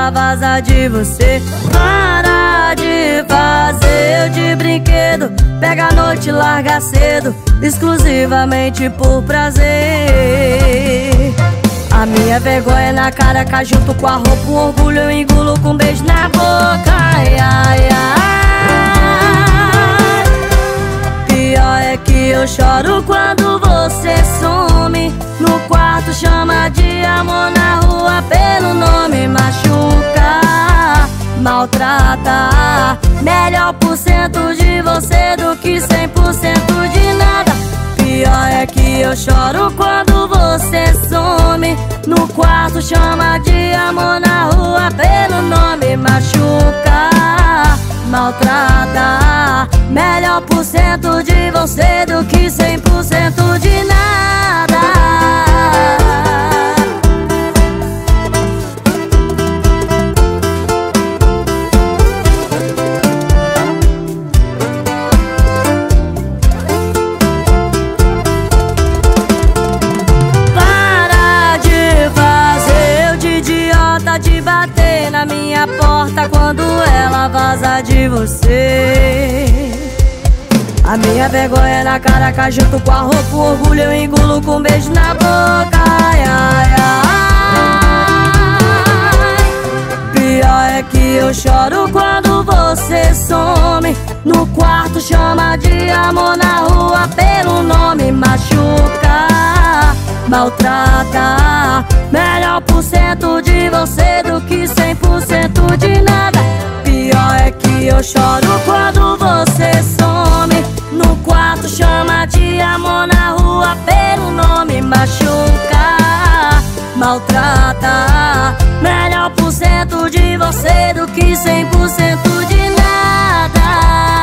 ela vaza de você. Para de fazer de brinquedo, pega a noite e larga cedo, exclusivamente por prazer. A minha vergonha na cara, cá junto com a roupa, um orgulho eu engulo com um beijo na boca. Ai, ai, ai. Pior é que eu choro quando você some. No quarto chama de amor, na rua pelo nome. Machuca, maltrata. Melhor por cento de você do que 100% de nada. Pior é que eu choro quando você some. No quarto chama de amor, na rua pelo nome. Machuca, maltrata. Melhor por cento de você do que 100% de nada. De bater na minha porta quando ela vaza de você. A minha vergonha na cara, cá junto com a roupa, o orgulho eu engulo com um beijo na boca. Ai, ai, ai. Pior é que eu choro quando você some. No quarto chama de amor, na rua pelo nome. Machuca, maltrata. Melhor por cento de você do que 100% de nada. Pior é que eu choro quando você some. No quarto chama de amor, na rua pelo nome. Machuca, maltrata. Melhor por cento de você do que 100% de nada.